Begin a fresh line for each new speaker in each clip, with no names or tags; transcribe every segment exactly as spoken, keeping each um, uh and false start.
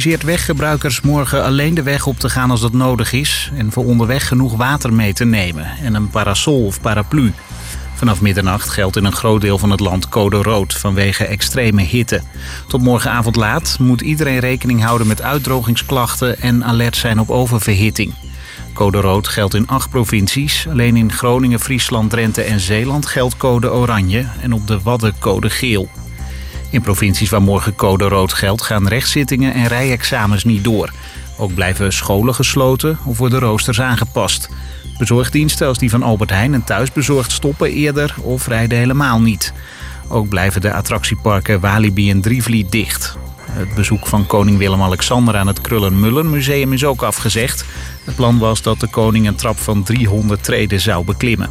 adviseert weggebruikers morgen alleen de weg op te gaan als dat nodig is en voor onderweg genoeg water mee te nemen en een parasol of paraplu. Vanaf middernacht geldt in een groot deel van het land code rood vanwege extreme hitte. Tot morgenavond laat moet iedereen rekening houden met uitdrogingsklachten en alert zijn op oververhitting. Code rood geldt in acht provincies. Alleen in Groningen, Friesland, Drenthe en Zeeland geldt code oranje en op de Wadden code geel. In provincies waar morgen code rood geldt gaan rechtszittingen en rijexamens niet door. Ook blijven scholen gesloten of worden roosters aangepast. Bezorgdiensten als die van Albert Heijn en Thuisbezorgd stoppen eerder of rijden helemaal niet. Ook blijven de attractieparken Walibi en Drievliet dicht. Het bezoek van koning Willem-Alexander aan het Krullen-Mullen museum is ook afgezegd. Het plan was dat de koning een trap van driehonderd treden zou beklimmen.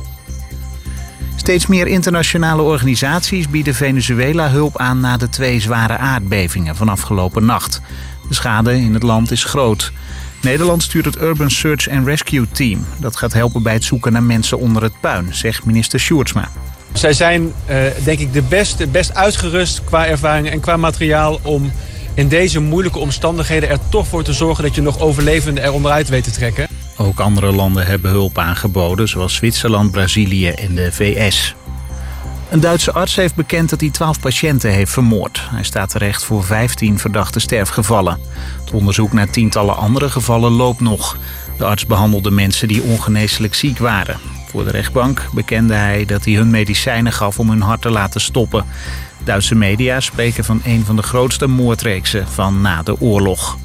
Steeds meer internationale organisaties bieden Venezuela hulp aan na de twee zware aardbevingen van afgelopen nacht. De schade in het land is groot. Nederland stuurt het Urban Search and Rescue Team. Dat gaat helpen bij het zoeken naar mensen onder het puin, zegt minister Sjoerdsma.
Zij zijn uh, denk ik de best, best uitgerust qua ervaring en qua materiaal om in deze moeilijke omstandigheden er toch voor te zorgen dat je nog overlevenden er onderuit weet te trekken.
Ook andere landen hebben hulp aangeboden, zoals Zwitserland, Brazilië en de V S. Een Duitse arts heeft bekend dat hij twaalf patiënten heeft vermoord. Hij staat terecht voor vijftien verdachte sterfgevallen. Het onderzoek naar tientallen andere gevallen loopt nog. De arts behandelde mensen die ongeneeslijk ziek waren. Voor de rechtbank bekende hij dat hij hun medicijnen gaf om hun hart te laten stoppen. Duitse media spreken van een van de grootste moordreeksen van na de oorlog.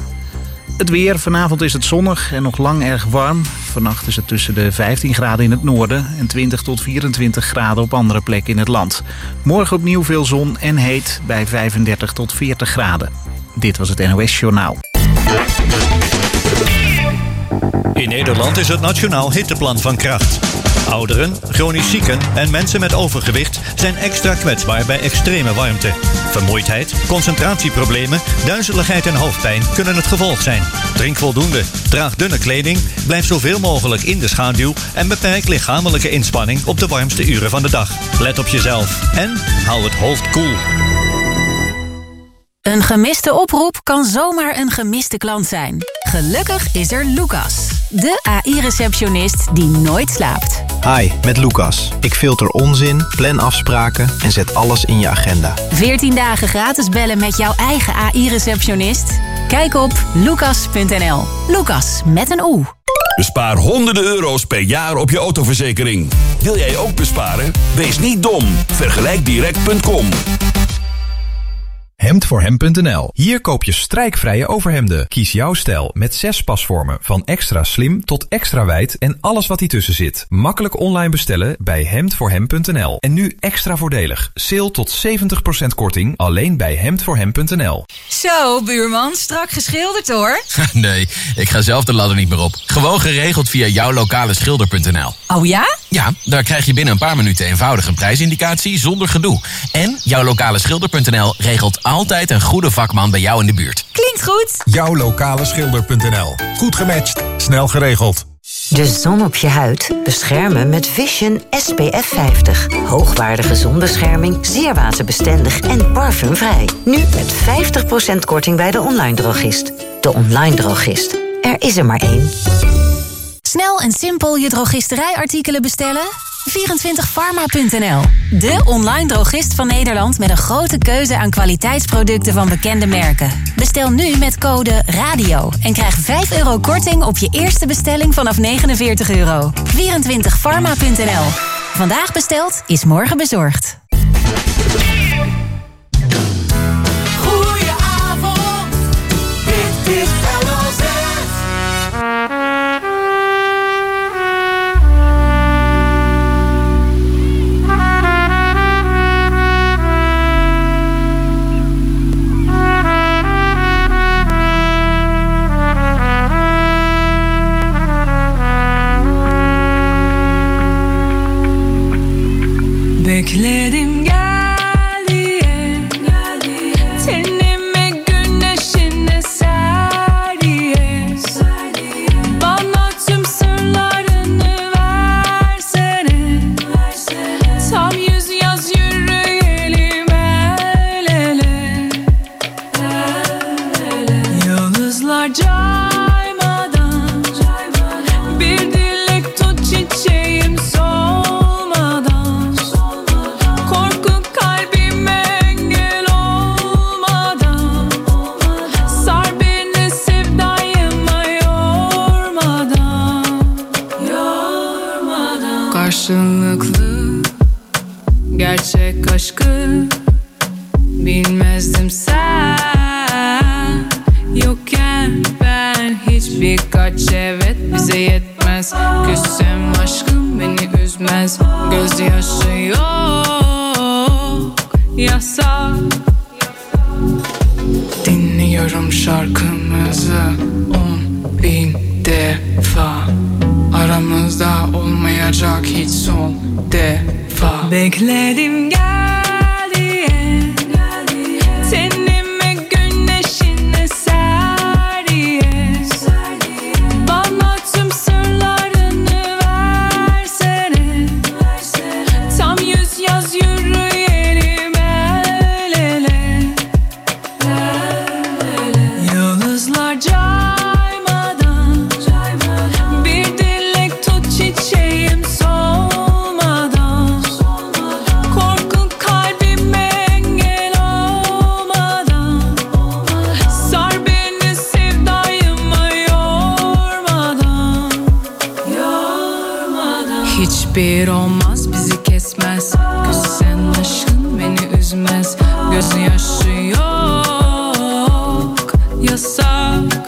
Het weer. Vanavond is het zonnig en nog lang erg warm. Vannacht is het tussen de vijftien graden in het noorden en twintig tot vierentwintig graden op andere plekken in het land. Morgen opnieuw veel zon en heet bij vijfendertig tot veertig graden. Dit was het N O S Journaal.
In Nederland is het Nationaal Hitteplan van kracht. Ouderen, chronisch zieken en mensen met overgewicht zijn extra kwetsbaar bij extreme warmte. Vermoeidheid, concentratieproblemen, duizeligheid en hoofdpijn kunnen het gevolg zijn. Drink voldoende, draag dunne kleding, blijf zoveel mogelijk in de schaduw en beperk lichamelijke inspanning op de warmste uren van de dag. Let op jezelf en hou het hoofd koel.
Een gemiste oproep kan zomaar een gemiste klant zijn. Gelukkig is er Lucas, de A I-receptionist die nooit slaapt.
Hi, met Lucas. Ik filter onzin, plan afspraken en zet alles in je agenda.
veertien dagen gratis bellen met jouw eigen A I-receptionist? Kijk op lucas punt n l. Lucas, met een O.
Bespaar honderden euro's per jaar op je autoverzekering. Wil jij ook besparen? Wees niet dom. Vergelijk direct punt com.
hemd voor hem punt n l. Hier koop je strijkvrije overhemden. Kies jouw stijl met zes pasvormen. Van extra slim tot extra wijd en alles wat ertussen zit. Makkelijk online bestellen bij hemd voor hem punt n l. En nu extra voordelig. Sale tot zeventig procent korting alleen bij hemd voor hem punt n l.
Zo, buurman. Strak geschilderd hoor.
Nee, ik ga zelf de ladder niet meer op. Gewoon geregeld via jouw lokale schilder punt n l.
Oh ja?
Ja, daar krijg je binnen een paar minuten eenvoudig een prijsindicatie zonder gedoe. En jouw lokale schilder punt n l regelt altijd een goede vakman bij jou in de buurt.
Klinkt goed.
jouw lokale schilder punt n l. Goed gematcht, snel geregeld.
De zon op je huid beschermen met Vision S P F vijftig. Hoogwaardige zonbescherming, zeer waterbestendig en parfumvrij. Nu met vijftig procent korting bij de online drogist. De online drogist. Er is er maar één.
Snel en simpel je drogisterijartikelen bestellen? vierentwintig pharma punt n l. De online drogist van Nederland met een grote keuze aan kwaliteitsproducten van bekende merken. Bestel nu met code RADIO en krijg vijf euro korting op je eerste bestelling vanaf negenenveertig euro. vierentwintig pharma punt n l. Vandaag besteld is morgen bezorgd.
Goedenavond, dit is L O Z. Bekledim
Yıldızlar caymadan, bir dilek tut çiçeğim solmadan, korku kalbime engel olmadan, sar beni sevdayıma yormadan, yormadan. Karşılıklı gerçek aşkı bilmezdim sen yokken ben. Hiç birkaç evet bize yetmez. Küssem aşkım beni üzmez. Gözyaşı yok, yasak. Dinliyorum şarkımızı on bin defa. Aramızda olmayacak hiç son defa. Bekledim gel diye, tenime güneşine ser diye. Bana tüm sırlarını versene. Tam yüz yaz yürüyelim el ele. Yıldızlar caymadan, bir dilek tut çiçeğim solmadan, korku kalbime engel olmadan, sar beni sevdayıma yormadan, yormadan. Hiçbir olmaz bizi kesmez. Küssen aşkın beni üzmez. Gözyaşı yok, yasak.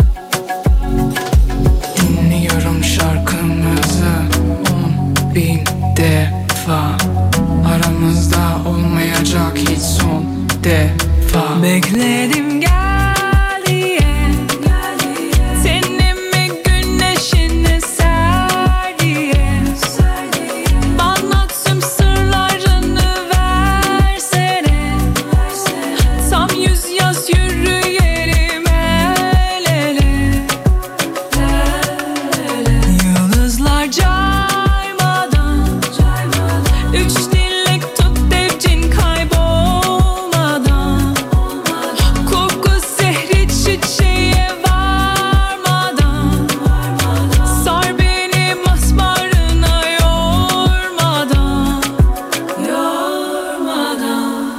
Dinliyorum şarkımızı on bin defa. Aramızda olmayacak hiç son defa. Bekledim gel diye, tenime güneşine ser diye. Bana tüm sırlarını versene. Tam yüz yaz yürüyelim el ele. Yıldızlar caymadan, üç dilek tut devcin kaybolmadan, koku zehri çiçeğe varmadan, sar beni masmarına yormadan, yormadan.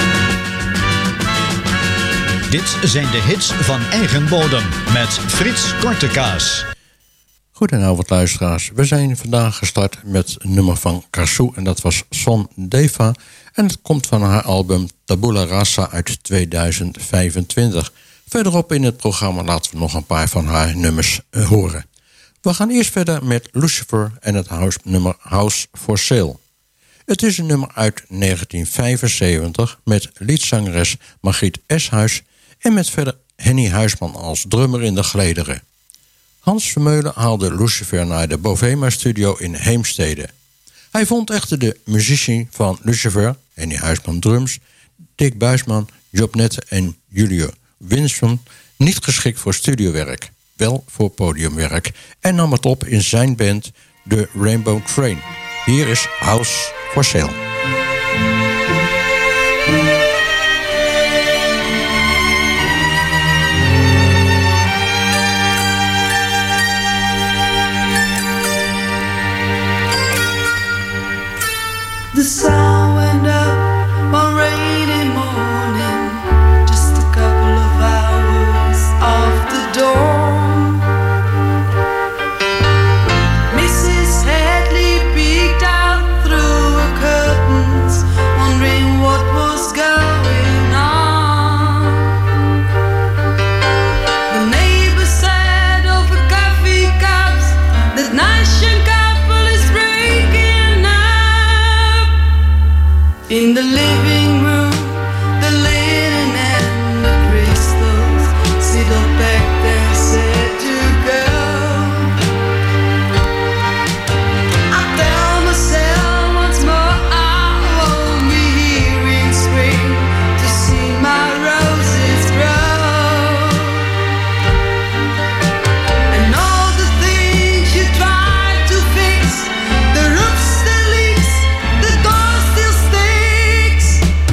Dit zijn de hits van eigen bodem met Frits Kortekaas.
Goedenavond luisteraars. We zijn vandaag gestart met een nummer van Karsu en dat was Son Deva. En het komt van haar album Tabula Rasa uit tweeduizend vijfentwintig. Verderop in het programma laten we nog een paar van haar nummers uh, horen. We gaan eerst verder met Lucifer en het house, nummer House for Sale. Het is een nummer uit negentien vijfenzeventig met liedzangeres Margriet Eshuis en met verder Henny Huisman als drummer in de gelederen. Hans Vermeulen haalde Lucifer naar de Bovema Studio in Heemstede. Hij vond echter de muzici van Lucifer, Henny Huisman drums, Dick Buisman, Job Nette en Julio Winston niet geschikt voor studiowerk, wel voor podiumwerk, en nam het op in zijn band The Rainbow Train. Hier is House for Sale.
The sun went up one rainy morning, just a couple of hours off the dawn. Missus Hadley peeked out through her curtains, wondering what was going on. The neighbor said over coffee cups that nice young couple is breaking up. In the living room, the linen and the crystals sit all back there, said to go. I tell myself once more I won't be here in spring to see my roses grow. And all the things you tried to fix, the roof still leaks, the door still stinks.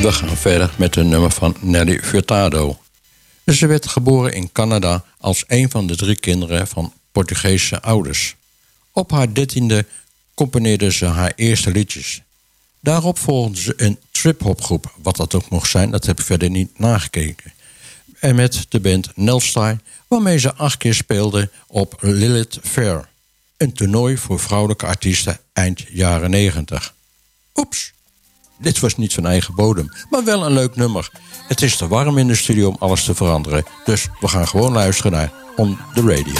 We gaan verder met een nummer van Nelly Furtado. Ze werd geboren in Canada als een van de drie kinderen van Portugese ouders. Op haar dertiende componeerde ze haar eerste liedjes. Daarop volgde ze een trip-hopgroep, wat dat ook mocht zijn, dat heb ik verder niet nagekeken. En met de band Nelstar, waarmee ze acht keer speelde op Lilith Fair. Een toernooi voor vrouwelijke artiesten eind jaren negentig. Oeps, dit was niet van eigen bodem, maar wel een leuk nummer. Het is te warm in de studio om alles te veranderen, dus we gaan gewoon luisteren naar On The Radio.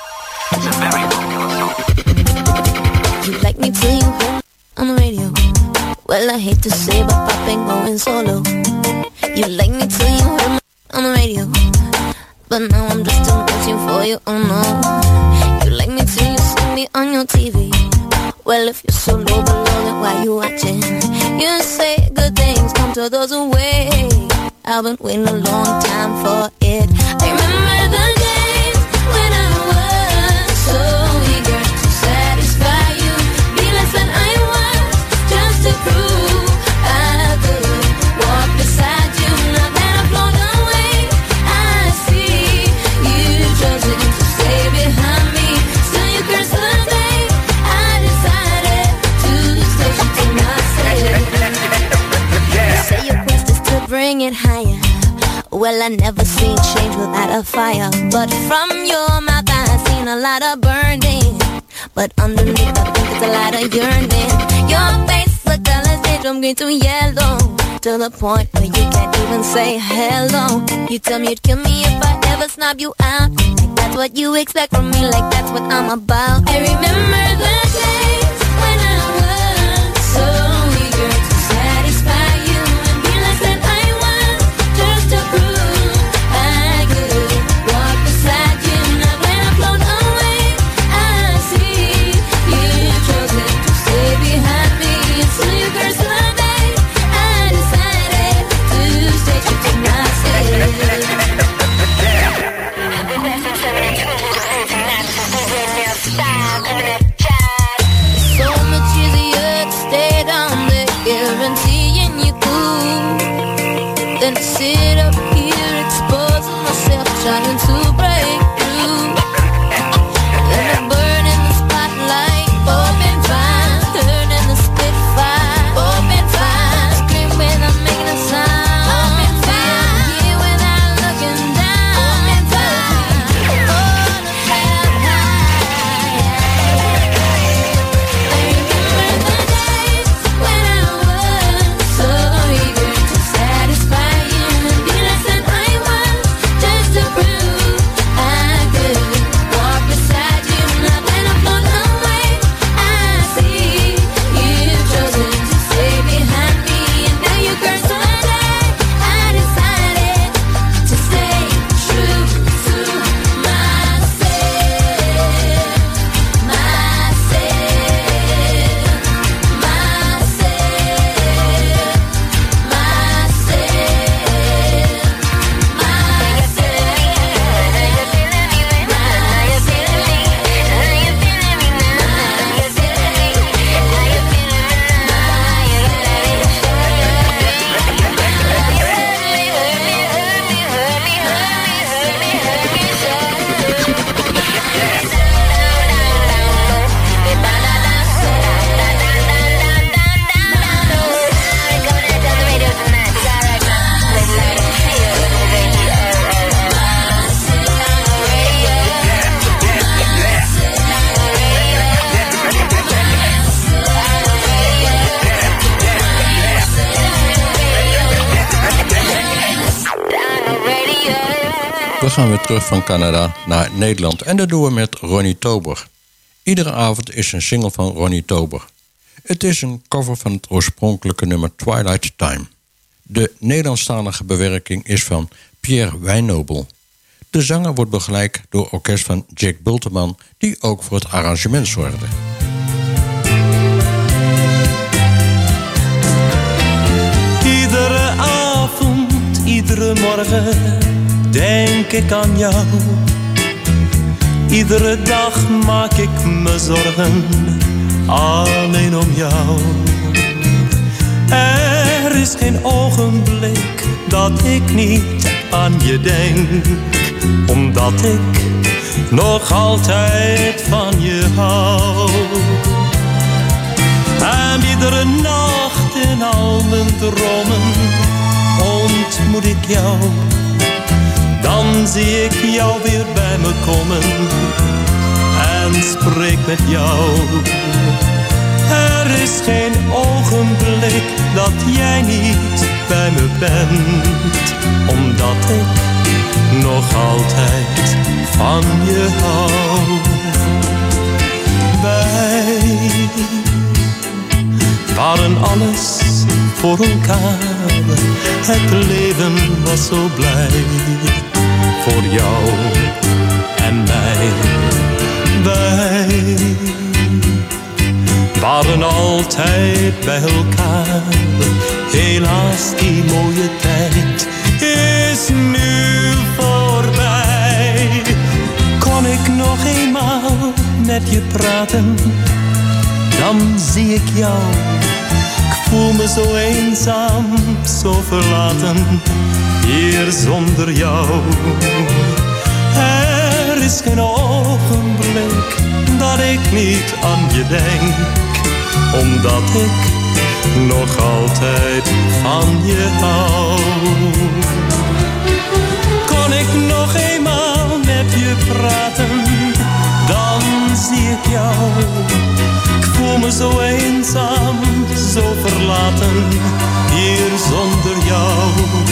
You like me till you hear on the radio. Well, I hate to say, but pop ain't going solo. You like me till you hear me on the radio. But now I'm just too much for you, oh no. You like me till you see me on your T V. Well, if you're so low below, then why you watching? You say good things come to those who wait. I've been waiting a long time for it. I remember the days when I was so eager to satisfy you. Be less than I was, just to prove I could walk beside you. Now that I've blown away, I see you chosen to stay behind me. Still you curse the day I decided to stay true to myself. You say your quest is to bring it higher. Well, I never seen change without a fire. But from your mouth I seen a lot of burning. But underneath I think it's a lot of yearning. Your face, the colors change from green to yellow, to the point where you can't even say hello. You tell me you'd kill me if I ever snub you out. Like that's what you expect from me, like that's what I'm about. I remember the days when I was so eager to satisfy you and be less than I was, just to prove I could walk beside you. Now when I've flown away, I see you chosen to stay behind me. And so you curse the day I decided to stay true to myself. So much easier to stay down there, guaranteeing you cool, than to sit up here exposing myself, trying to break through. Then I burn in the spotlight, open fire, turn in the spitfire, open fire, scream when I'm making a sound, open fire, here without looking down, open fire, oh, the fire high. I remember the days when I was so eager to satisfy you and be less than I was, just to prove I could walk beside you. Now when I'm blown away, I see you've chosen to stay behind me. And now you curse the day I decided to stay true to myself, myself,
We gaan weer terug van Canada naar Nederland en dat doen we met Ronnie Tober. Iedere avond is een single van Ronnie Tober. Het is een cover van het oorspronkelijke nummer Twilight Time. De Nederlandstalige bewerking is van Pierre Wijnobel. De zanger wordt begeleid door orkest van Jack Bulteman, die ook voor het arrangement zorgde.
Iedere avond, iedere morgen denk ik aan jou. Iedere dag maak ik me zorgen alleen om jou. Er is geen ogenblik dat ik niet aan je denk, omdat ik nog altijd van je hou. En iedere nacht in al mijn dromen ontmoet ik jou. Dan zie ik jou weer bij me komen en spreek met jou. Er is geen ogenblik dat jij niet bij me bent, omdat ik nog altijd van je hou. Wij waren alles voor elkaar, het leven was zo blij voor jou en mij. Wij waren altijd bij elkaar, helaas die mooie tijd is nu voorbij. Kon ik nog eenmaal met je praten, dan zie ik jou. Ik voel me zo eenzaam, zo verlaten, hier zonder jou. Er is geen ogenblik dat ik niet aan je denk, omdat ik nog altijd van je hou. Kon ik nog eenmaal met je praten, dan zie ik jou. Ik voel me zo eenzaam, zo verlaten, hier zonder jou.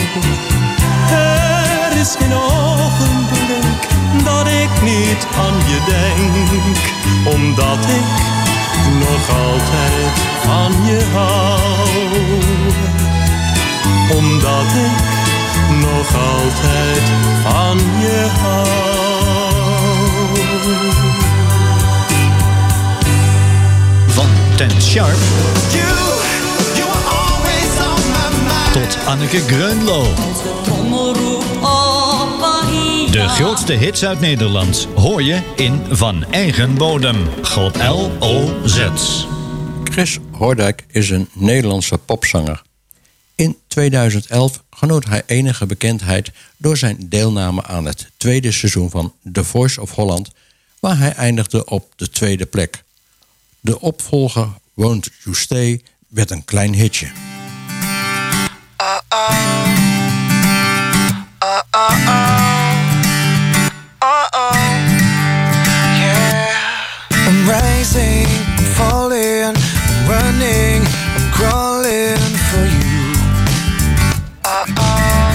Er is geen ogenblik dat ik niet aan je denk, omdat ik nog altijd van je hou. Omdat ik nog altijd van je hou.
Van Ten Sharp tot Anneke Greunlo. De grootste hits uit Nederland hoor je in Van Eigen Bodem. God L O Z.
Chris Hoordijk is een Nederlandse popzanger. In tweeduizend elf genoot hij enige bekendheid door zijn deelname aan het tweede seizoen van The Voice of Holland, waar hij eindigde op de tweede plek. De opvolger Won't You Stay werd een klein hitje.
Uh -oh. Uh -oh. Uh -oh. Yeah. I'm rising, I'm falling, I'm running, I'm crawling for you. Uh -oh.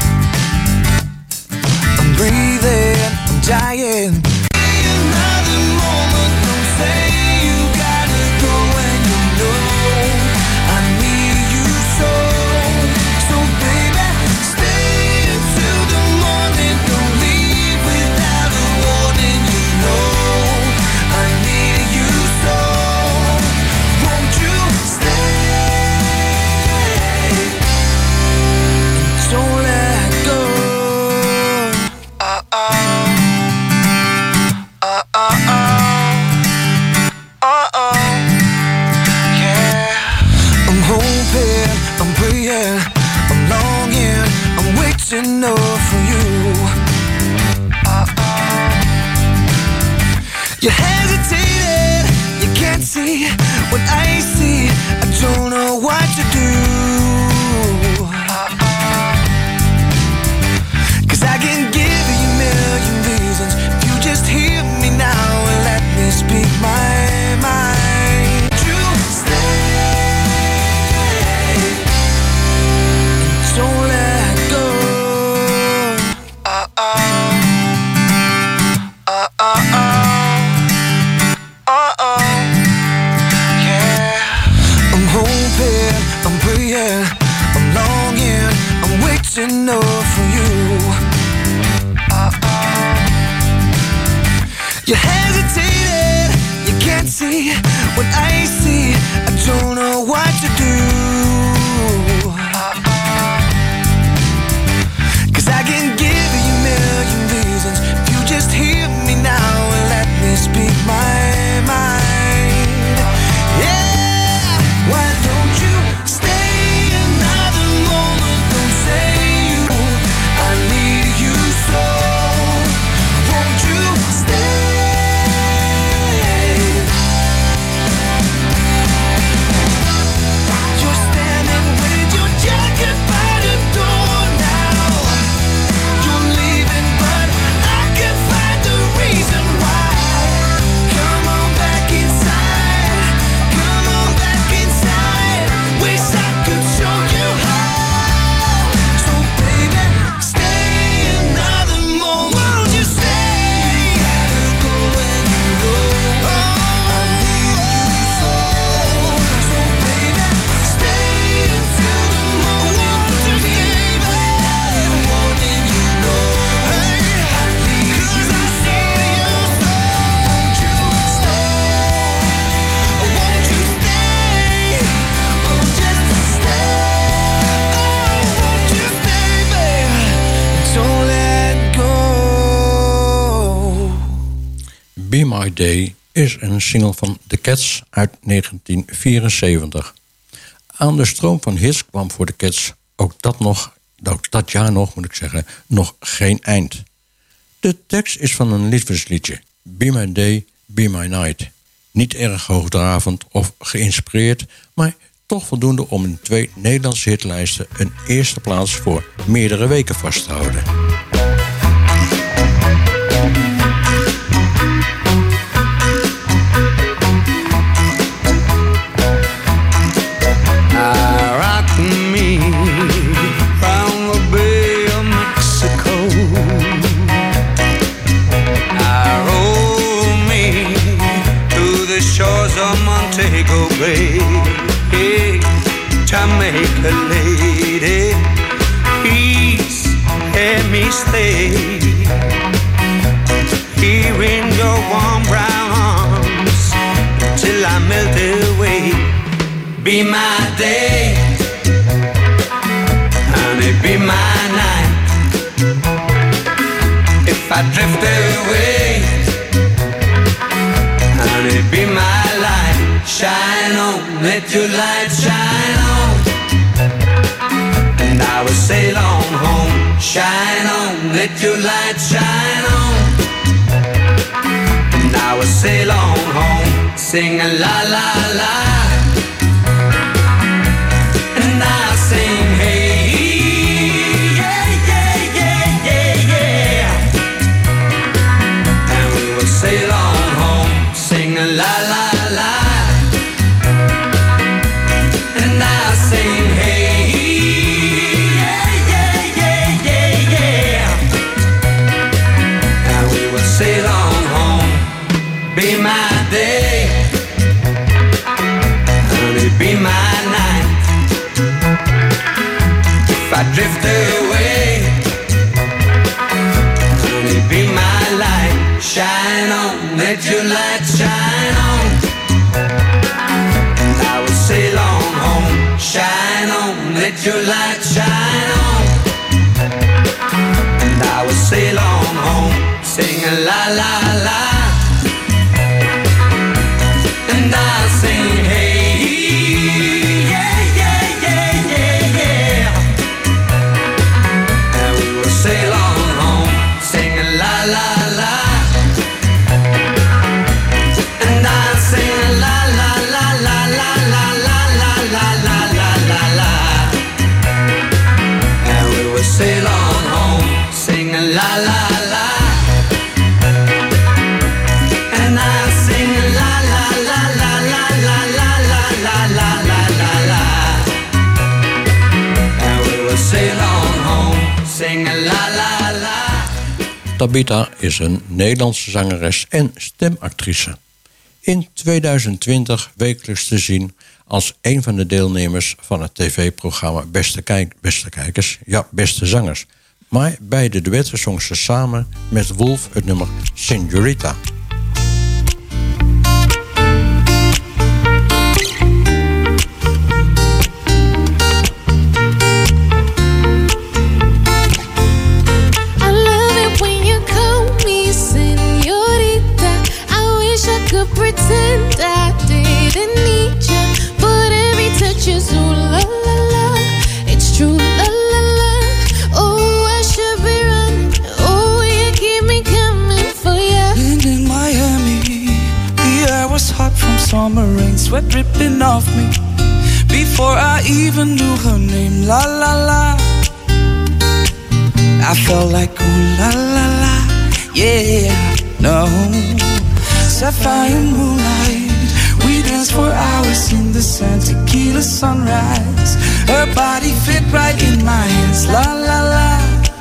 I'm breathing, I'm dying. Another moment, don't say you gotta go when you know I need you so. So baby, stay until the morning. Don't leave without a warning. You know I need you so. Won't you stay? Don't let go. Uh oh. Uh oh. Uh oh. Yeah. I'm hoping, I'm praying, I'm longing, I'm waiting up for you. Uh oh. You hesitated, you can't see what I see. I don't know what to do. Uh oh. 'Cause I can give you a million reasons. If you just hear me now and let me speak my mind. You stay. Don't let go. Uh oh. Uh oh. Uh oh. Yeah. I'm hoping, I'm praying, I'm longing, I'm waiting up for you. Uh oh. You hesitated, you can't see what I see. I don't know what to do. Uh oh. 'Cause I can give you a million reasons. If you just hear me now and let me speak my mind. Yeah, why don't you stay another
My Day is een single van The Cats uit negentien vierenzeventig. Aan de stroom van hits kwam voor de Cats ook dat, nog, ook dat jaar nog, moet ik zeggen, nog geen eind. De tekst is van een liefdesliedje, Be My Day, Be My Night. Niet erg hoogdravend of geïnspireerd, maar toch voldoende om in twee Nederlandse hitlijsten een eerste plaats voor meerdere weken vast te houden.
Montego Bay, hey, Jamaica lady, please let me stay here in your warm brown arms till I melt away. Be my day, honey, be my night. If I drift away, honey, be my light. Shine on, let your light shine on, and I will sail on home. Shine on, let your light shine on, and I will sail on home. Sing a la la la, and I sing hey, yeah, yeah, yeah, yeah, yeah, and we will sail on home. Sing a la la la. Be my day, honey, be my night. If I drift away, honey, be my light. Shine on, let your light shine on, and I will sail on home. Shine on, let your light shine on, and I will sail on home. Sing a la la la. And I sing hey, yeah, yeah, yeah, yeah, yeah, and we will sail on home, sing la la la. And I sing la la la la la la la la la la la la, and we will sail on home, sing la la la. And I sing la la la la la la la la la la la la, and we will sail on home, sing la la la.
Tabitha is een Nederlandse zangeres en stemactrice. In tweeduizend twintig wekelijks te zien als een van de deelnemers van het tv-programma Beste, Kijk, Beste Kijkers, ja, Beste Zangers. Maar bij de duetten zong ze samen met Wolf het nummer Señorita.
Pretend I didn't need you, but every touch is ooh la la la. It's true la la la. Oh, I should be running. Oh, you keep me coming for you.
And in Miami, the air was hot from summer rain, sweat dripping off me. Before I even knew her name, la la la. I felt like ooh la la la. Yeah, no. Sapphire moonlight, we danced for hours in the sand, tequila sunrise. Her body fit right in my hands, la la la.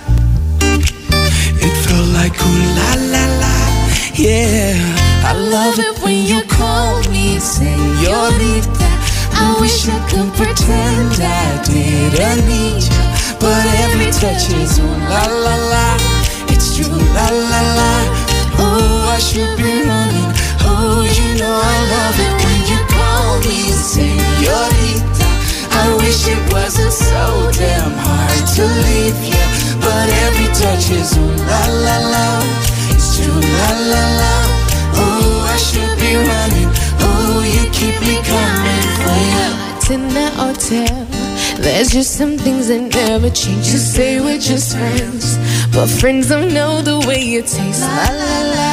It felt like ooh la la la, yeah. I love it when you call me señorita. I wish I could pretend I didn't need you, but every touch is ooh la la la. It's true la la la. Oh, I should be running. Oh, you know I love it when you call me señorita. I wish it wasn't so damn hard to leave you, but every touch is ooh la la la. It's true la la la. Oh. you keep me coming for you.
In that hotel, there's just some things that never change. You say we're just friends, but friends don't know the way you taste. La la la.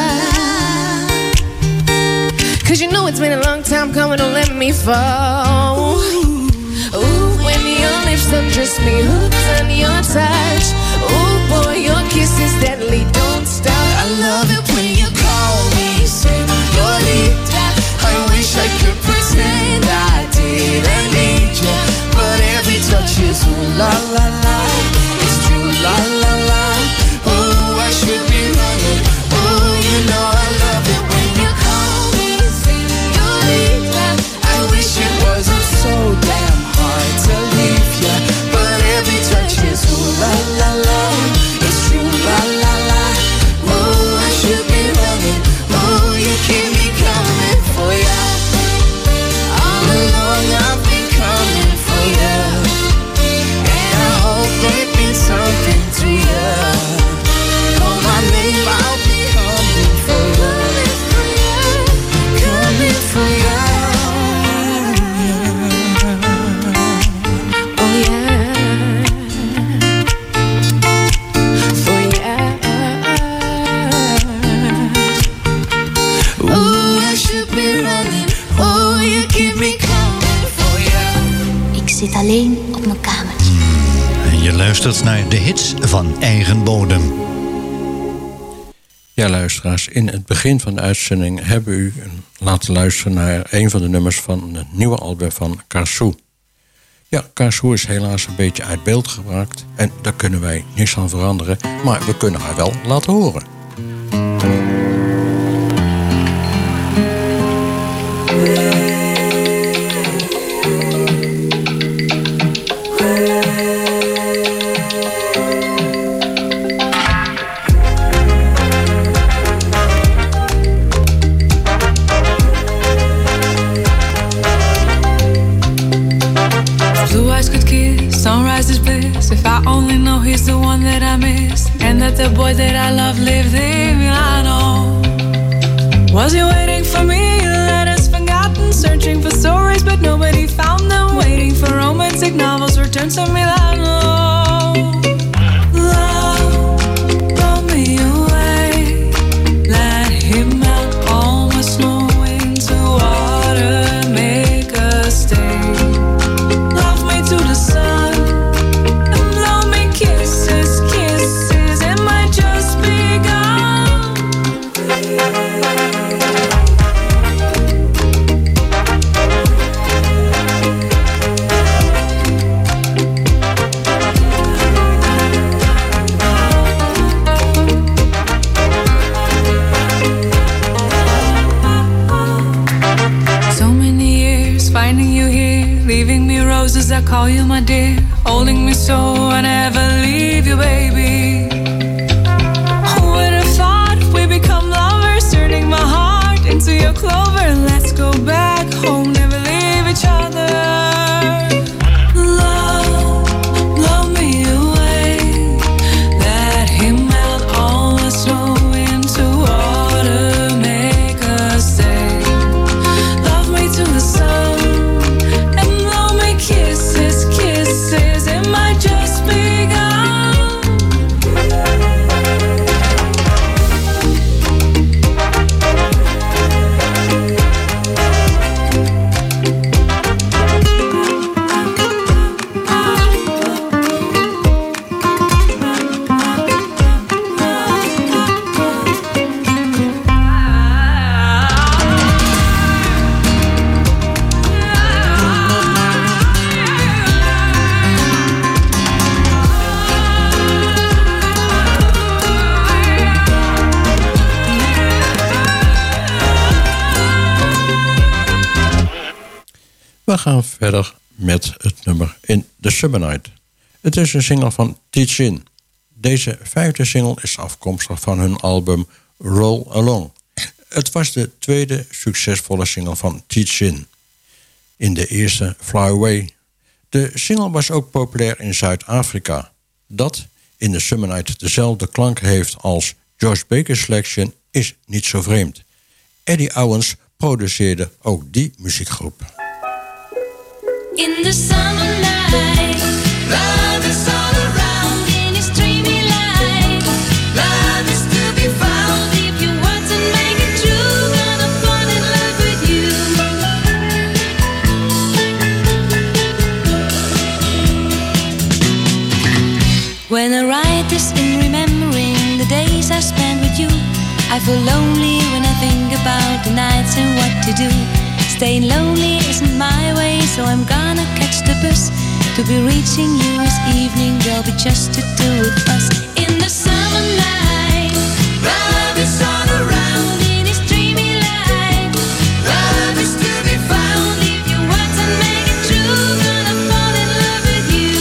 Cause you know it's been a long time coming, don't let me fall. Ooh, when your lips undress me, hooked on your touch. Ooh boy, your kiss is deadly, don't stop.
I love it when you call me señorita. I wish I could pretend I didn't need you, but every touch is ooh la la la. It's true la la la. Ooh, I should be running. Ooh, you know I love it when you call me señorita. I wish it wasn't so damn hard to leave you, but every touch is ooh la la la. It's true la la la. Ooh, I should be running. Ooh, you keep me coming for ya. All along I've been coming for ya, and I hope it means something to ya. Call my name, I'll be coming for ya, coming for ya. Oh yeah, for ya. Ooh, I should be running. Oh, you keep me coming for ya.
Ik zit alleen op mijn kamertje.
En je luistert naar de hits van eigen bodem.
Ja, luisteraars, in het begin van de uitzending hebben we u laten luisteren naar een van de nummers van het nieuwe album van Karsu. Ja, Karsu is helaas een beetje uit beeld gebracht en daar kunnen wij niks aan veranderen, maar we kunnen haar wel laten horen.
Blue eyes could kiss, sunrise is bliss. If I only know he's the one that I miss, and that the boy that I love lived in Milano. Was he waiting for me? Letters forgotten, searching for stories, but nobody found them. Waiting for romantic novels, return to Milano. Love, blow me away. Let him melt all my snow into water, make us stay. Love me to the sun, and blow me kisses, kisses. It might just begun. So many years finding you here, leaving me roses, I call you my dear, holding me so I never leave you, baby. Who would have thought we become lovers, turning my heart into your clover. Let's go back home, never leave each other. Love, blow me away. Let him melt all the snow into water, make us stay. Love me to the sun, and blow me kisses, kisses. It might just begun.
We gaan verder met het nummer In the Summer Night. Het is een single van Teach-In. Deze vijfde single is afkomstig van hun album Roll Along. Het was de tweede succesvolle single van Teach-In. In de eerste Fly Away. De single was ook populair in Zuid-Afrika. Dat In the Summer Night dezelfde klank heeft als George Baker's Selection is niet zo vreemd. Eddie Owens produceerde ook die muziekgroep.
In the summer night, love is all around in its dreamy light. Love is to be found if you want to make it true. Gonna fall in love with you. When I write this in remembering the days I spent with you, I feel lonely when I think about the nights and what to do. Staying lonely isn't my way, so I'm gonna catch the bus to be reaching you this evening. There'll be just the two of us in the summer night. Love is all around in its dreamy light. Love is to be found if you want to make it true. Gonna fall in love with you.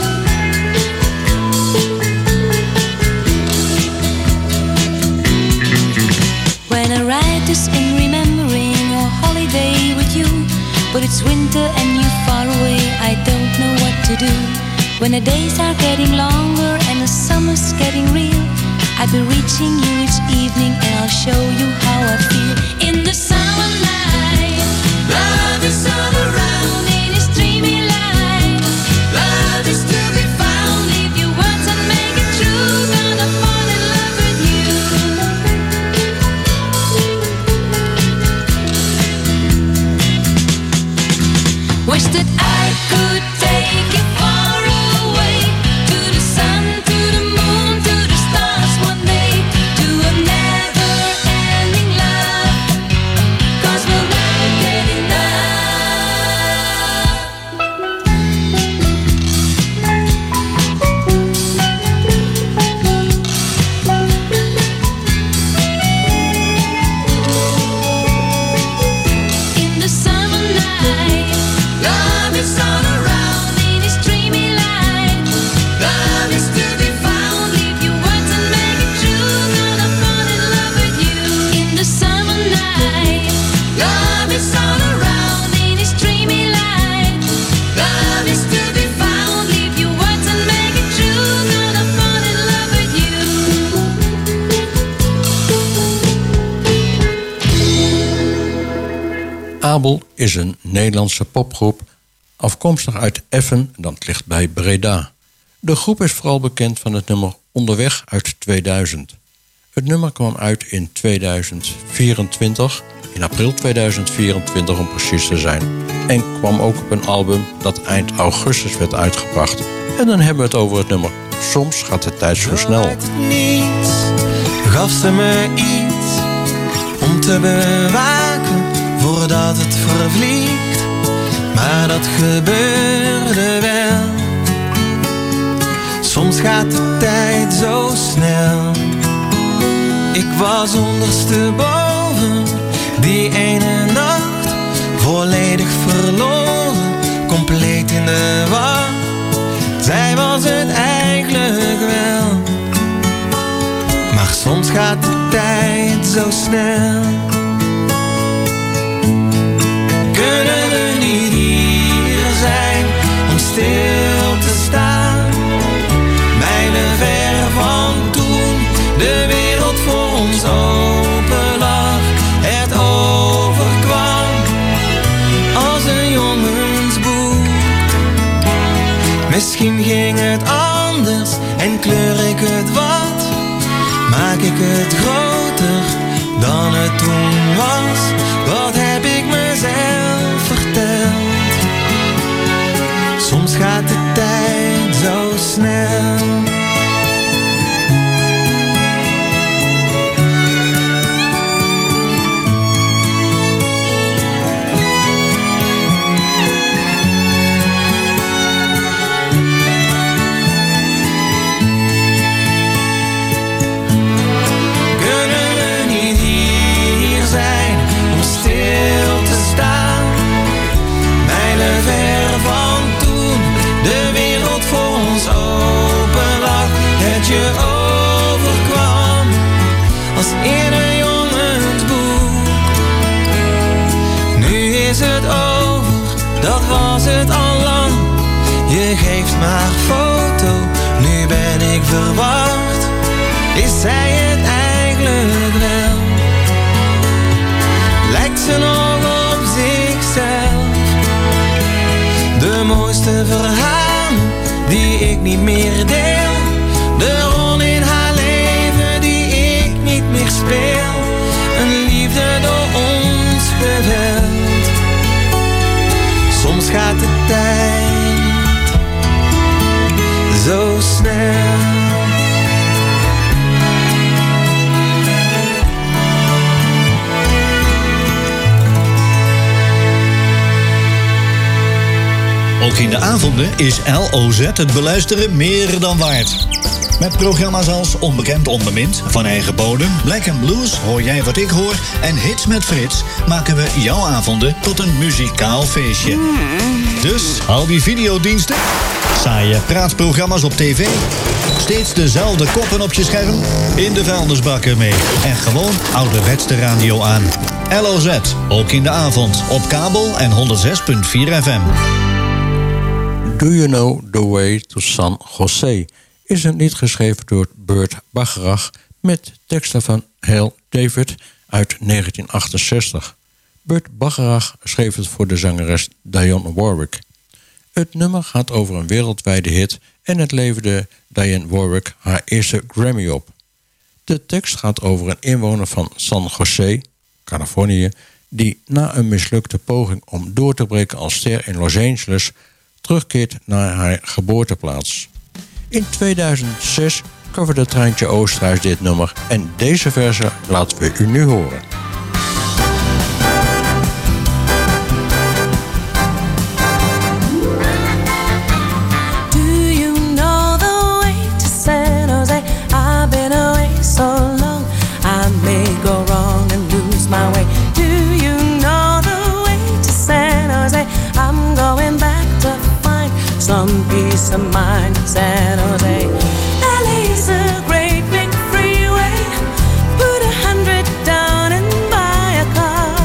When I write this in remembering a holiday with you, but it's winter and you're far away, I don't know what to do. When the days are getting longer and the summer's getting real, I'll be reaching you each evening and I'll show you how I feel. In the summer night, love is all around in its dreamy light. Love is to be found if you want to make it true. Gonna fall in love with you. Wish that I could take you far away, to the sun, to the moon, to the stars one day, to a never-ending love, 'cause we'll never get in the summer night. Love is all around in its dreamy light. Love is to be found if you want to make it true. Gonna fall in love with you in the summer night. Love is all around in its dreamy light. Love is to be found if you want to make it true. Gonna fall in love with you.
Abel is een Nederlandse popgroep afkomstig uit Effen, dat ligt bij Breda. De groep is vooral bekend van het nummer Onderweg uit tweeduizend. Het nummer kwam uit in tweeduizend vierentwintig, in april tweeduizend vierentwintig om precies te zijn. En kwam ook op een album dat eind augustus werd uitgebracht. En dan hebben we het over het nummer Soms gaat de tijd zo snel.
Niets gaf ze me iets om te bewaken voordat het vervliegt. Maar dat gebeurde wel. Soms gaat de tijd zo snel. Ik was ondersteboven die ene nacht, volledig verloren, compleet in de war. Zij was het eigenlijk wel. Maar soms gaat de tijd zo snel. Kunnen we niet hier zijn om stil te staan? Mijlen ver van toen de wereld voor ons open lag. Het overkwam als een jongensboek. Misschien ging het anders en kleur ik het wat. Maak ik het groter dan het toen was. Wat heb ik mezelf verteld? Soms gaat de tijd zo snel. Je overkwam als in een jongensboek. Nu is het over, dat was het al lang. Je geeft maar foto, nu ben ik verwacht. Is zij het eigenlijk wel? Lijkt ze nog
de verhalen die ik niet meer deel. De rol in haar leven die ik niet meer speel. Een liefde door ons geweld. Soms gaat de tijd zo snel.
Ook in de avonden is L O Z het beluisteren meer dan waard. Met programma's als Onbekend Onbemind, Van Eigen Bodem, Black and Blues, Hoor Jij Wat Ik Hoor en Hits met Frits maken we jouw avonden tot een muzikaal feestje. Dus al die videodiensten, saaie praatprogramma's op tv, steeds dezelfde koppen op je scherm, in de vuilnisbakken mee en gewoon ouderwets de radio aan. L O Z, ook in de avond, op kabel en honderd zes komma vier F M.
Do You Know The Way To San Jose is een lied geschreven door Burt Bacharach met teksten van Hal David uit negentien achtenzestig. Burt Bacharach schreef het voor de zangeres Dionne Warwick. Het nummer gaat over een wereldwijde hit en het leverde Dionne Warwick haar eerste Grammy op. De tekst gaat over een inwoner van San Jose, Californië, die na een mislukte poging om door te breken als ster in Los Angeles terugkeert naar haar geboorteplaats. In tweeduizend zes coverde Treintje Oosterhuis dit nummer en deze versie laten we u nu horen.
Do you know the way to San Jose? I've been away so long, I may go wrong and lose my way. Do you know the way to San Jose? I'm going back to some peace of mind in San Jose. L A's a great big freeway. Put a hundred down and buy a car.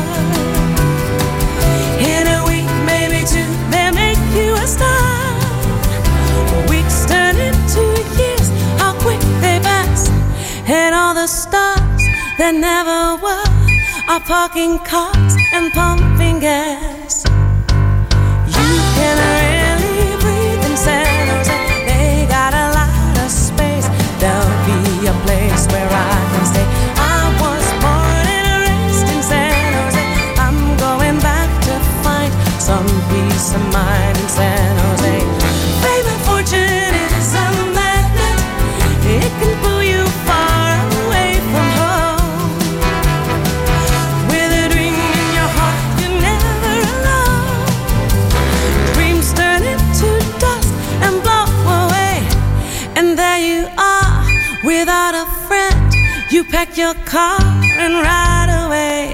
In a week, maybe two, they make you a star. Weeks turn into years, how quick they pass. And all the stars that never were are parking cars and pumping gas. You can really breathe in San Jose. They got a lot of space. There'll be a place where I can stay. I was born and raised in San Jose. I'm going back to find some peace of mind in San Jose. Fame and fortune is a magnet. It can pull you far away from home. With a dream in your heart, you're never alone. Dreams turn into dust and blow away. And there you are, without a friend. You pack your car and ride away.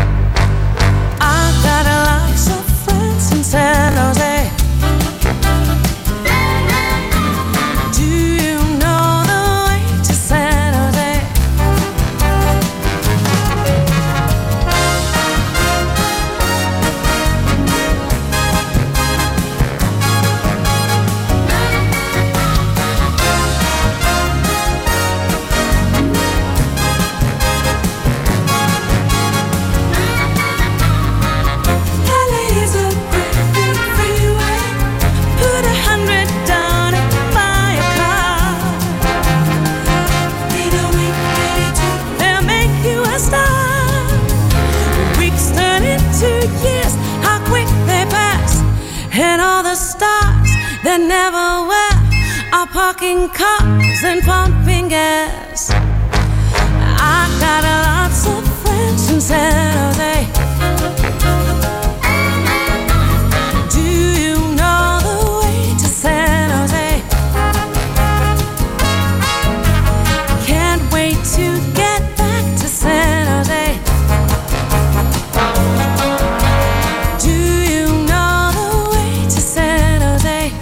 I've got lots of friends in San Jose. Do you know the way to San Jose? L A's a great big freeway. Put a hundred down and buy a car. In a week, maybe two, they'll make you a star. Weeks turn into years, how quick they pass. And all the stars that never were are parking cars and pumping gas. I got lots of friends in San Jose. Do you know the way to San Jose? Can't wait to get back to San Jose. Do you know the way to San Jose?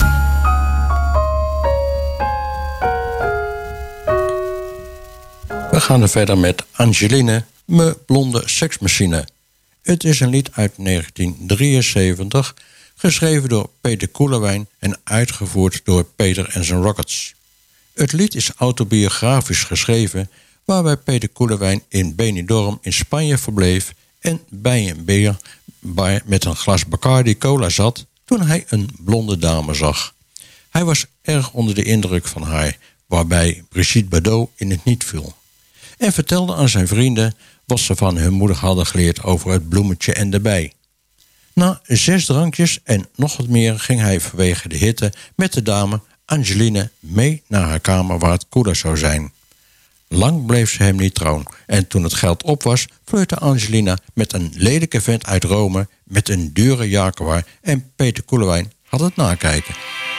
We gaan er verder met Angeline, me blonde seksmachine. Het is een lied uit negentien drieënzeventig, geschreven door Peter Koelewijn en uitgevoerd door Peter en zijn Rockets. Het lied is autobiografisch geschreven, waarbij Peter Koelewijn in Benidorm in Spanje verbleef en bij een beerbar met een glas Bacardi Cola zat toen hij een blonde dame zag. Hij was erg onder de indruk van haar, waarbij Brigitte Bardot in het niet viel. En vertelde aan zijn vrienden wat ze van hun moeder hadden geleerd over het bloemetje en de bij. Na zes drankjes en nog wat meer ging hij vanwege de hitte met de dame Angeline mee naar haar kamer waar het koeler zou zijn. Lang bleef ze hem niet trouw en toen het geld op was, flirte Angelina met een lelijke vent uit Rome met een dure Jaguar en Peter Koelewijn had het nakijken.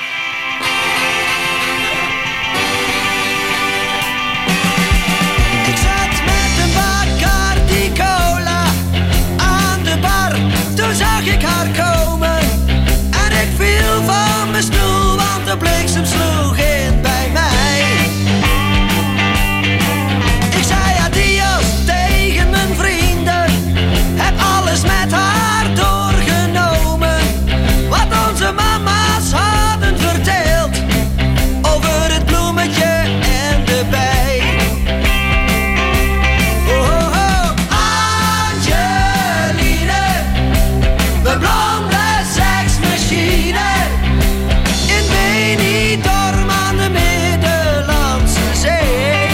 Ik zat met een Bacardi Cola aan de bar, toen zag ik haar komen en ik viel van mijn stoel, want de bliksem sloeg in bij mij. Ik zei adios tegen mijn vrienden, heb alles met haar doorgenomen, wat onze mama's hadden verteld over het bloemetje en de bij. Oh, oh, Angeline, we blonde seksmachine, in Benidorm aan de Middellandse Zee.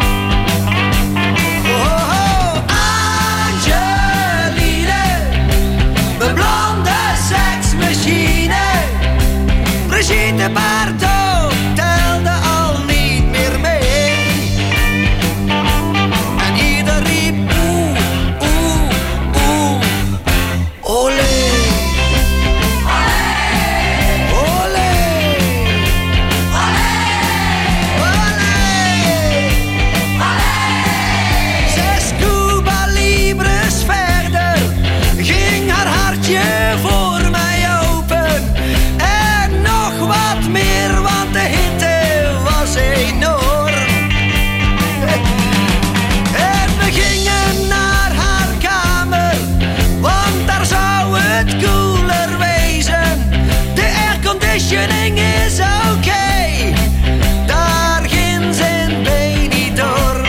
Oh, oh, Angeline, we blonde seksmachine, Brigitte Bardot telde al niet meer mee. En ieder riep oeh, oeh, oeh, olé. Olé. Zes Cuba Libres verder ging haar hartje voor mij open. En nog wat meer, want de hitte was enorm. En we gingen naar haar kamer, want daar zou het koeler wezen. De airconditioning is oké, daar ginds in Benidorm.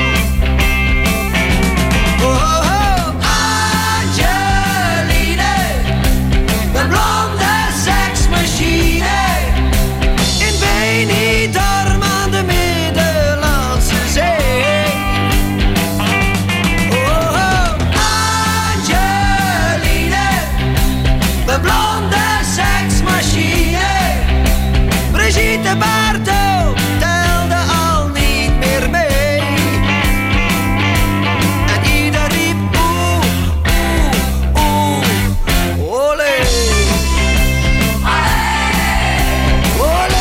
Oh, oh, Angeline, een blonde seksmachine, in Benidorm aan de Middellandse Zee. Oh, oh, Angeline, een blonde seksmachine, Brigitte Bardot telde al niet meer mee. En ieder riep oeh, oeh, oeh, olé. Olé.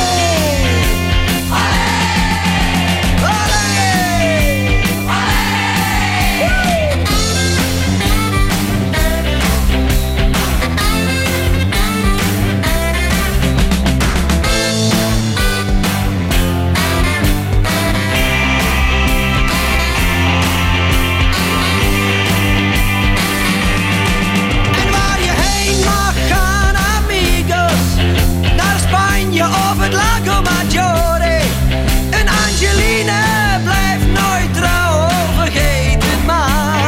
En waar je heen mag gaan, amigos, naar Spanje of het Lago Maggiore. Een Angeline blijft nooit trouw, vergeet het maar.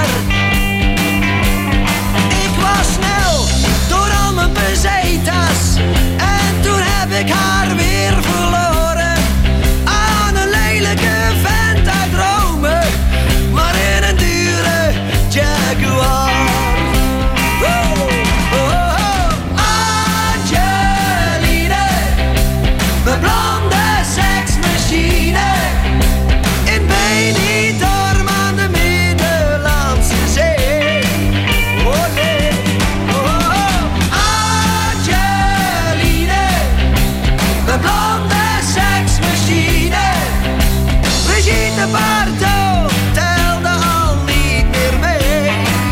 Ik was snel door al mijn pesetas en toen heb ik haar weer verloren aan een lelijke vent uit Rome, maar in een dure Jaguar. Woe! Oh, oh, Angeline, mijn blonde seksmachine, in Benidorm aan de Middellandse Zee. Olé. Oh, oh, Angeline, mijn blonde seksmachine, Brigitte Bardot telde al niet meer mee.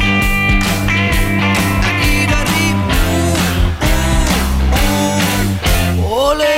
En ieder riep oeh, oeh, oeh, olé.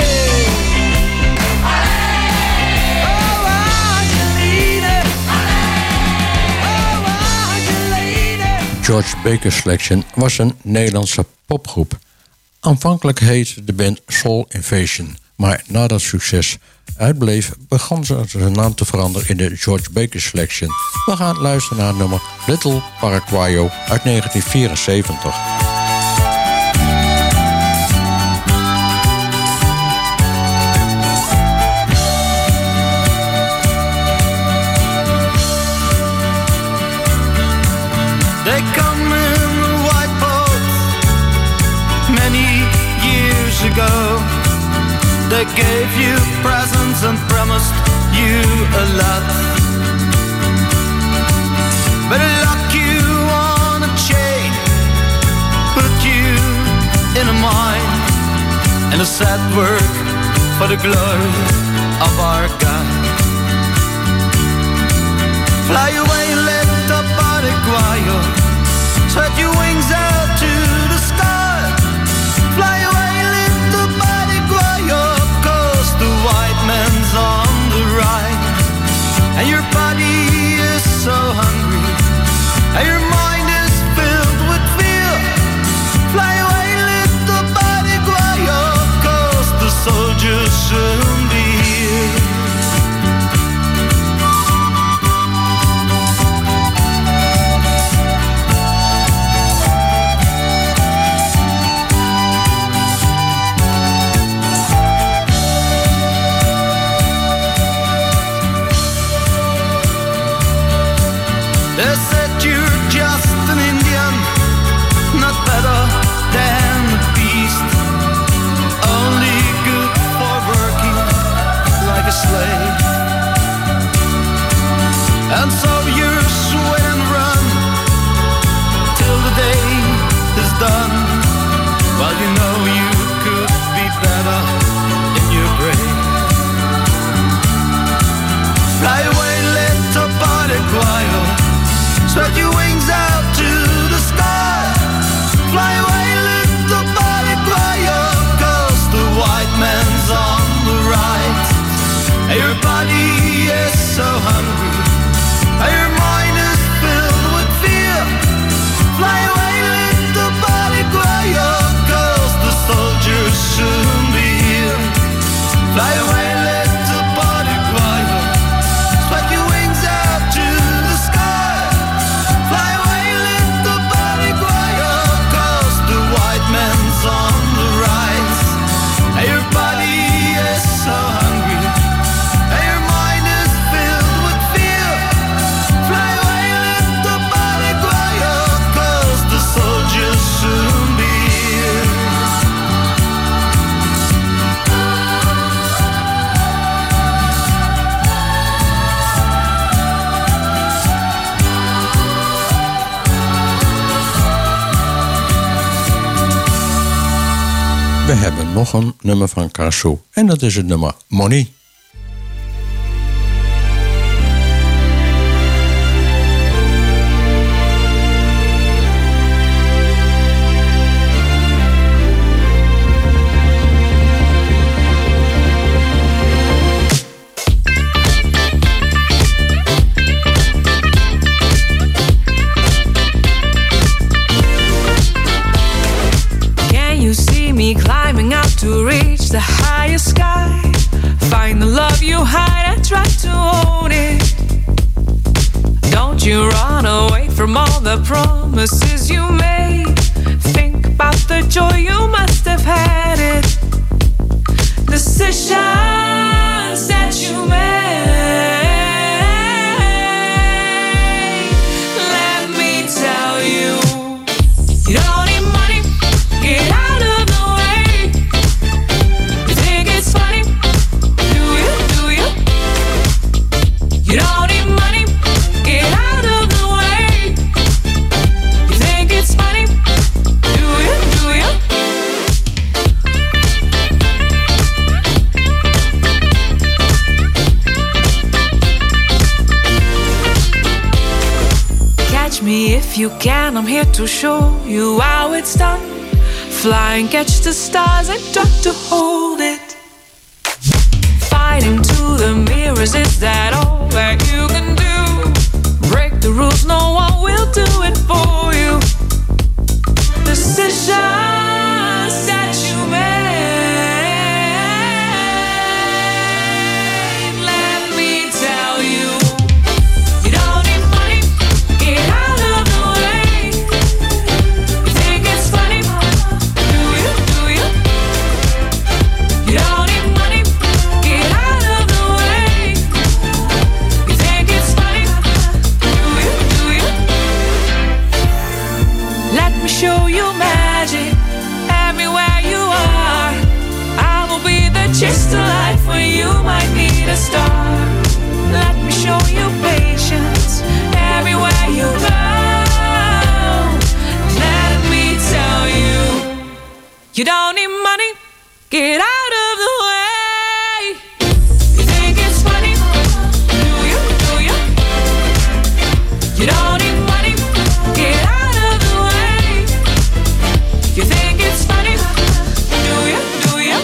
Oh, Angeline. Oh, Angeline.
George Baker Selection was een Nederlandse popgroep. Aanvankelijk heette de band Soul Invasion, maar nadat succes uitbleef, begon ze zijn naam te veranderen in de George Baker Selection. We gaan luisteren naar het nummer Little Paraguayo uit negentien vierenzeventig.
gave you presents and promised you a lot. But I lock you on a chain, put you in a mine, and a sad work for the glory of our God. Fly away, let the body quiet, spread your wings out to the sky. Fly away, let the body quiet, cause the white man's on the right. And your body is so hungry, and your mind is filled with fear. Fly away, let the body quiet, cause the soldiers soon be here. They said you're just an Indian, not better than a beast, only good for working like a slave. And so you sweat and run till the day is done, while you know you could be better in your grave. Fly away, let the body quiet, spread your wings out to the sky. Fly away, let the body quiet, cause the white man's on the right. And your body is so hungry, and your mind is filled with fear. Fly away, let the body quiet, cause the soldiers soon be here. Fly away, let the body quiet, spread your wings out to the sky. Fly away, let the body quiet, cause the white man's on the rise. And your body is so hungry, and your mind is filled with fear. Fly away, let the body quiet, cause the soldiers soon be here.
We hebben nog een nummer van Carsou en dat is het nummer Money.
Me climbing up to reach the highest sky. Find the love you hide and try to own it. Don't you run away from all the promises you made. Think about the joy you must have had it. Decisions that you made. Let me tell you, you don't need money, get out. You don't need money, get out of the way. You think it's funny, do you, do you? Catch me if you can, I'm here to show you how it's done. Fly and catch the stars and try to hold it. Fighting to the mirrors, is that all that you can do? Break the rules, no one will do it for you. Decisions that you made. Let me tell you, you don't need money, get out of the way. You think it's funny, do you, do you? You don't need money, get out of the way. when you might need a star. Let me show you patience everywhere you go. Let me tell you, you don't need money, get out of the way. You think it's funny, do you, do you? You don't need money, get out of the way. You think it's funny, do you, do you?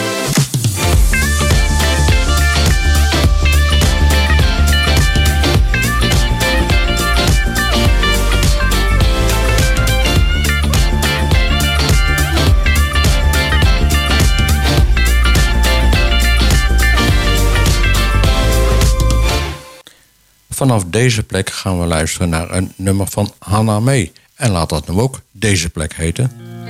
Vanaf deze plek gaan we luisteren naar een nummer van Hannah May. En laat dat nu ook Deze Plek heten.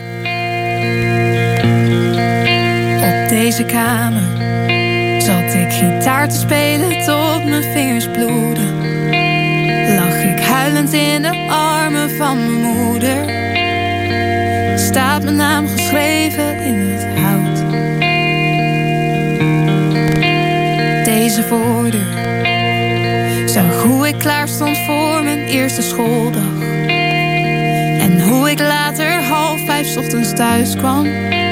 Op deze kamer zat ik gitaar te spelen tot mijn vingers bloeden. Lag ik huilend in de armen van mijn moeder. Staat mijn naam geschreven in het hout. Deze voordeur zag hoe ik klaar stond voor mijn eerste schooldag. En hoe ik later half vijf 's ochtends thuis kwam.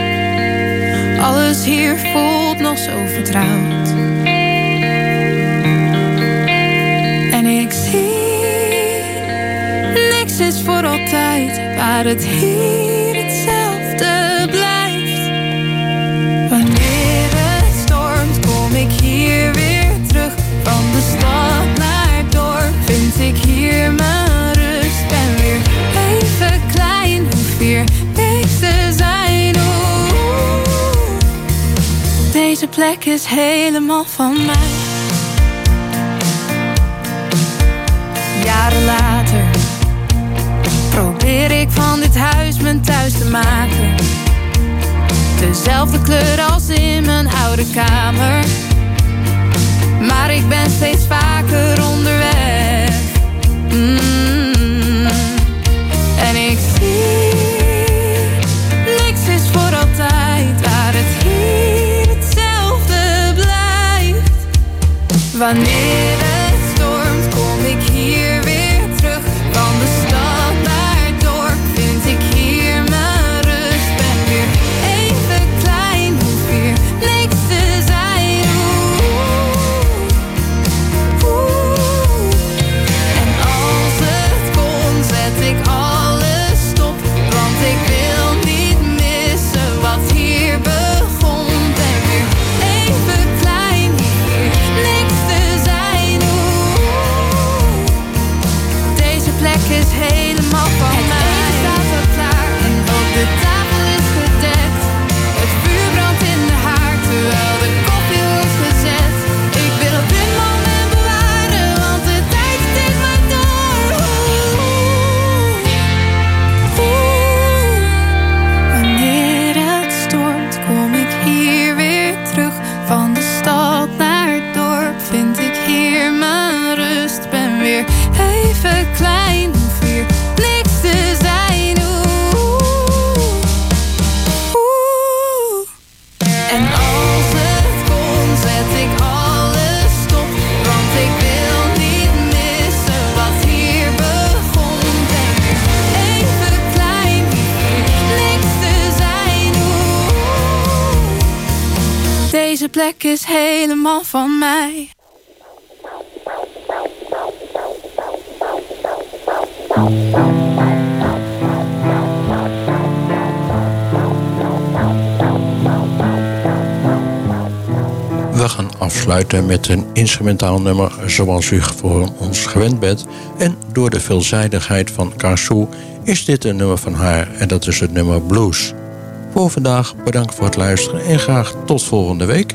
Alles hier voelt nog zo vertrouwd. En ik zie, niks is voor altijd, waar het hier hetzelfde blijft. Wanneer het stormt, kom ik hier weer terug. Van de stad naar het dorp vind ik hier mijn rust. Ben weer even klein, hoef hier niks te zijn. Oeh, deze plek is helemaal van mij. Jaren later probeer ik van dit huis mijn thuis te maken. Dezelfde kleur als in mijn oude kamer. Maar ik ben steeds vaker onderweg. Mm. En ik zie, niks is voor altijd, waar het hier hetzelfde blijft. Wanneer het stormt, kom ik hier weer terug. Van de stad naar het dorp vind ik hier mijn rust. Ben weer even klein, hoef hier niks te zijn. Oeh, oeh. En als het kon, zet ik alles stop. Want ik wil niet missen wat hier begon. Ben weer even klein, hier niks te zijn. Oeh, deze plek is helemaal van mij. Het eten staat al klaar en ook de tafel is gedekt. Het vuur brandt in de haard terwijl de koffie wordt gezet. Ik wil op dit moment bewaren, want de tijd steekt maar door. Oeh, oeh. Wanneer het stormt, kom ik hier weer terug. Van de stad naar het dorp vind ik hier mijn rust. Ben weer even klein, hoef hier niks te zijn. Oeh, oeh. En als het kon, zet ik alles stop. Want ik wil niet missen wat hier begon. Ben weer even klein, hier niks te zijn. Oeh, deze plek is helemaal van mij.
We gaan afsluiten met een instrumentaal nummer zoals u voor ons gewend bent. En door de veelzijdigheid van Karsou is dit een nummer van haar en dat is het nummer Blues. Voor vandaag bedankt voor het luisteren en graag tot volgende week.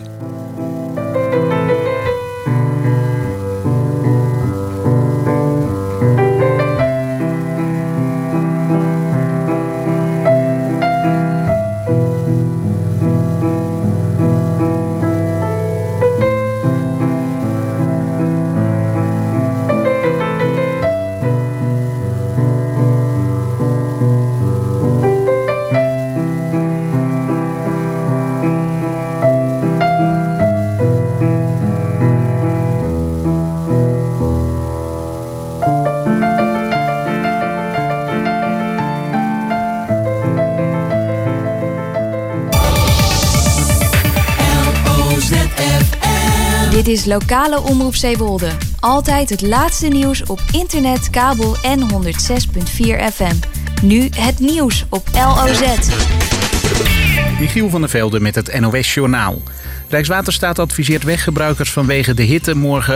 Dit is Lokale Omroep Zeewolde. Altijd het laatste nieuws op internet, kabel en honderd zes komma vier F M. Nu het nieuws op L O Z.
Michiel van der Velde met het N O S Journaal. Rijkswaterstaat adviseert weggebruikers vanwege de hitte morgen